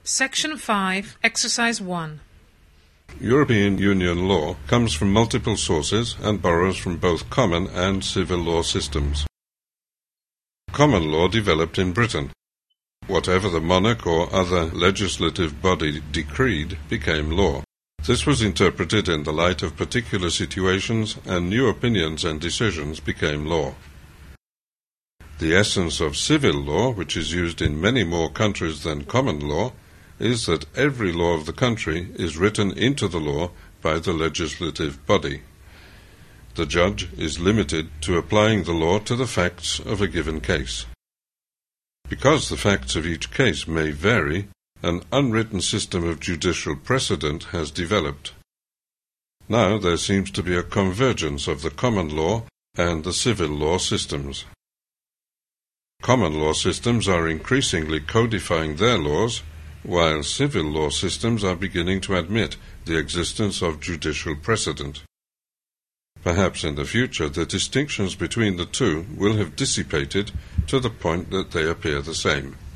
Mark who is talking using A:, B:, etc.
A: Section 5, Exercise 1.
B: European Union law comes from multiple sources and borrows from both common and civil law systems. Common law developed in Britain. Whatever the monarch or other legislative body decreed became law. This was interpreted in the light of particular situations, and new opinions and decisions became law. The essence of civil law, which is used in many more countries than common law, is that every law of the country is written into the law by the legislative body. The judge is limited to applying the law to the facts of a given case. Because the facts of each case may vary, an unwritten system of judicial precedent has developed. Now there seems to be a convergence of the common law and the civil law systems. Common law systems are increasingly codifying their laws, while civil law systems are beginning to admit the existence of judicial precedent. Perhaps in the future the distinctions between the two will have dissipated to the point that they appear the same.